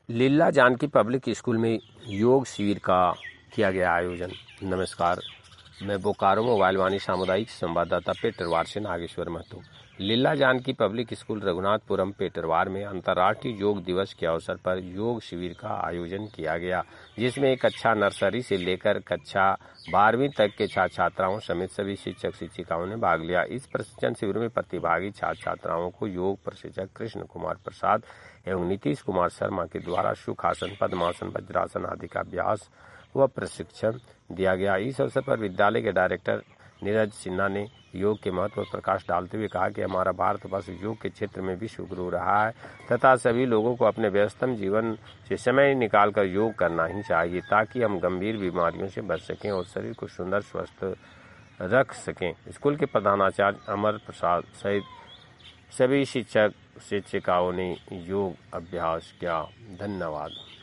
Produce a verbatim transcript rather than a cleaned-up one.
लीला Janaki public school में योग शिविर का किया गया आयोजन। नमस्कार, मैं बोकारो मोबाइल वाणी सामुदायिक संवाददाता पेटरवार से नागेश्वर महतो। लीला जानकी पब्लिक स्कूल रघुनाथपुरम पेटरवार में अंतर्राष्ट्रीय योग दिवस के अवसर पर योग शिविर का आयोजन किया गया, जिसमें कक्षा नर्सरी से लेकर कक्षा बारहवीं तक के छात्र छात्राओं समेत सभी शिक्षक शिक्षिकाओं ने भाग लिया। इस प्रशिक्षण शिविर में प्रतिभागी छात्र छात्राओं को योग प्रशिक्षक कृष्ण कुमार प्रसाद एवं नीतीश कुमार शर्मा के द्वारा सुखासन, पद्मासन, वज्रासन आदि का अभ्यास व प्रशिक्षण दिया गया। इस अवसर पर विद्यालय के डायरेक्टर नीरज सिन्हा ने योग के महत्व पर प्रकाश डालते हुए कहा कि हमारा भारत वर्ष योग के क्षेत्र में विश्व गुरु रहा है तथा सभी लोगों को अपने व्यस्तम जीवन से समय निकालकर योग करना ही चाहिए, ताकि हम गंभीर बीमारियों से बच सकें और शरीर को सुंदर स्वस्थ रख सकें। स्कूल के प्रधानाचार्य अमर प्रसाद सहित सभी शिक्षक शिक्षिकाओं ने योग अभ्यास किया। धन्यवाद।